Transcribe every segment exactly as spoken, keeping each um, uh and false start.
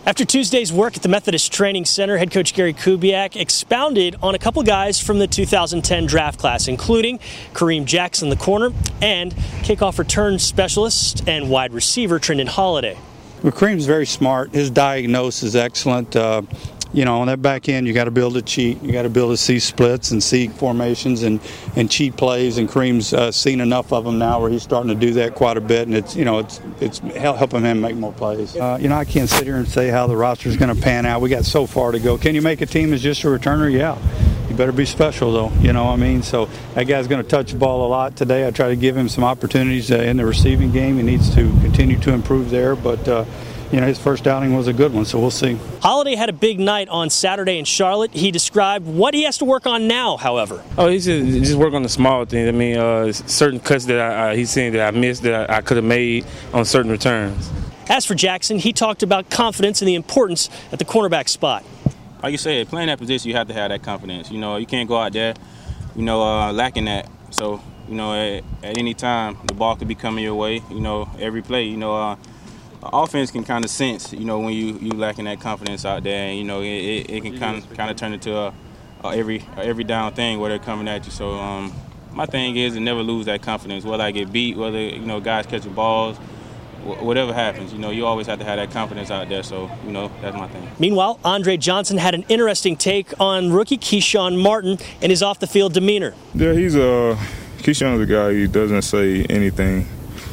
After Tuesday's work at the Methodist Training Center, head coach Gary Kubiak expounded on a couple guys from the two thousand ten draft class, including Kareem Jackson, the corner, and kickoff return specialist and wide receiver Trendon Holiday. Well, Kareem's very smart. His diagnosis is excellent. Uh, you know, on that back end, you got to be able to cheat. You got to be able to see splits and see formations and, and cheat plays. And Kareem's uh, seen enough of them now where he's starting to do that quite a bit. And it's, you know, it's it's helping him make more plays. Uh, you know, I can't sit here and say how the roster is going to pan out. We got so far to go. Can you make a team as just a returner? Yeah. You better be special, though. You know what I mean? So that guy's going to touch the ball a lot today. I try to give him some opportunities uh, in the receiving game. He needs to continue to improve there. But, uh, you know, his first outing was a good one, so we'll see. Holiday had a big night on Saturday in Charlotte. He described what he has to work on now, however. Oh, he's just, just work on the small things. I mean, uh, certain cuts that I, I, he's seen that I missed that I, I could have made on certain returns. As for Jackson, he talked about confidence and the importance at the cornerback spot. Like you said, playing that position, you have to have that confidence. You know, you can't go out there, you know, uh, lacking that. So, you know, at, at any time, the ball could be coming your way. You know, every play, you know, uh, offense can kind of sense, you know, when you you lacking that confidence out there, and you know, it, it, it can kind of kind of turn into a, a every a every down thing where they're coming at you. So, um, my thing is to never lose that confidence. Whether I get beat, whether you know guys catching balls, whatever happens, you know, you always have to have that confidence out there. So, you know, that's my thing. Meanwhile, Andre Johnson had an interesting take on rookie Keyshawn Martin and his off-the-field demeanor. Yeah, he's a Keyshawn's a guy. He doesn't say anything.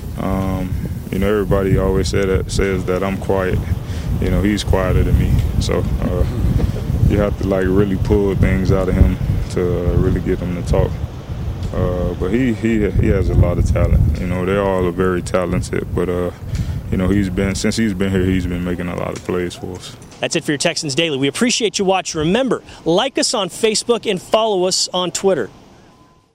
Um, you know, everybody always say that, says that I'm quiet. You know, he's quieter than me. So uh, you have to like really pull things out of him to uh, really get him to talk. Uh, but he, he he has a lot of talent. You know, they all are very talented. But, uh, you know, he's been, since he's been here, he's been making a lot of plays for us. That's it for your Texans Daily. We appreciate you watching. Remember, like us on Facebook and follow us on Twitter.